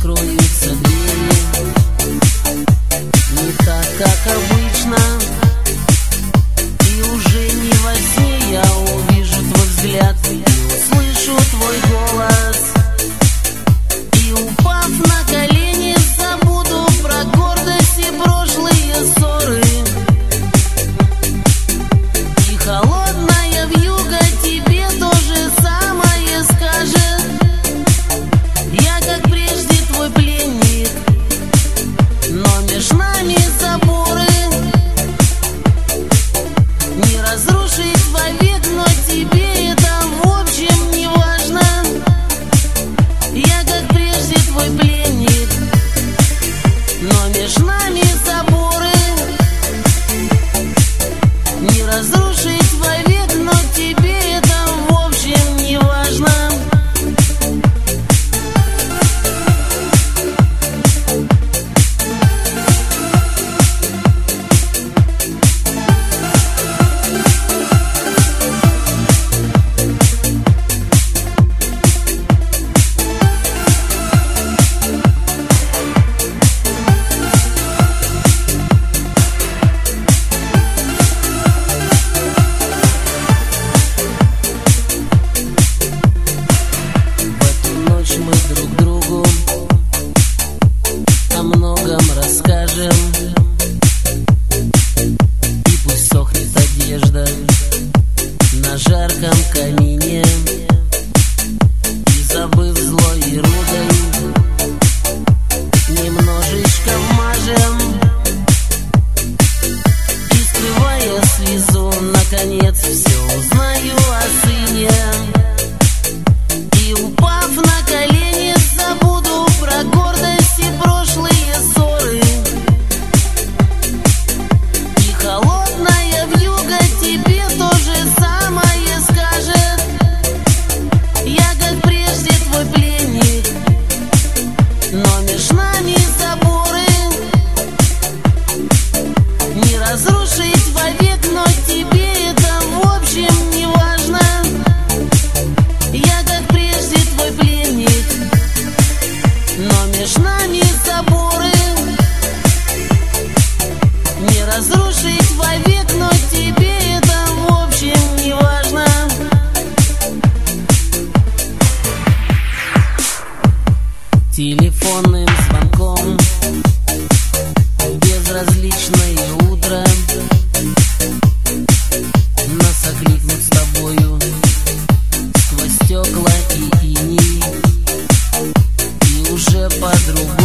откроются двери. Не так, как обычно, и уже не во сне я увижу твой взгляд и услышу твой голос. И упав на колени, забуду про гордость и прошлые ссоры. И холодная вьюга тебе то же самое скажет. Я, как прежде, твой пленник, но меж нами заборы. Не разрушить вовек, но тебе это в общем не важно. Я, как прежде, твой пленник, но меж нами заборы. Не разрушить вовек, но тебе это в общем не важно. Мы друг другу о многом расскажем. И пусть сохнет одежда на жарком камине, и забыв зло и ругань, немножечко вмажем. И скрывая слезу, наконец все узнаю о сыне. И упав на колени, забуду про гордость и прошлые ссоры. И холодная вьюга тебе то же самое скажет. Я, как прежде, твой пленник, но меж нами заборы. Не разрушить вовек, но тебе это в общем не важно. Я, как прежде, твой пленник, но меж нами заборы. Не разрушить вовек, но тебе это в общем не важно. Телефонным звонком безразличное утро нас окликнут с тобою сквозь стекла и иней. И уже подруга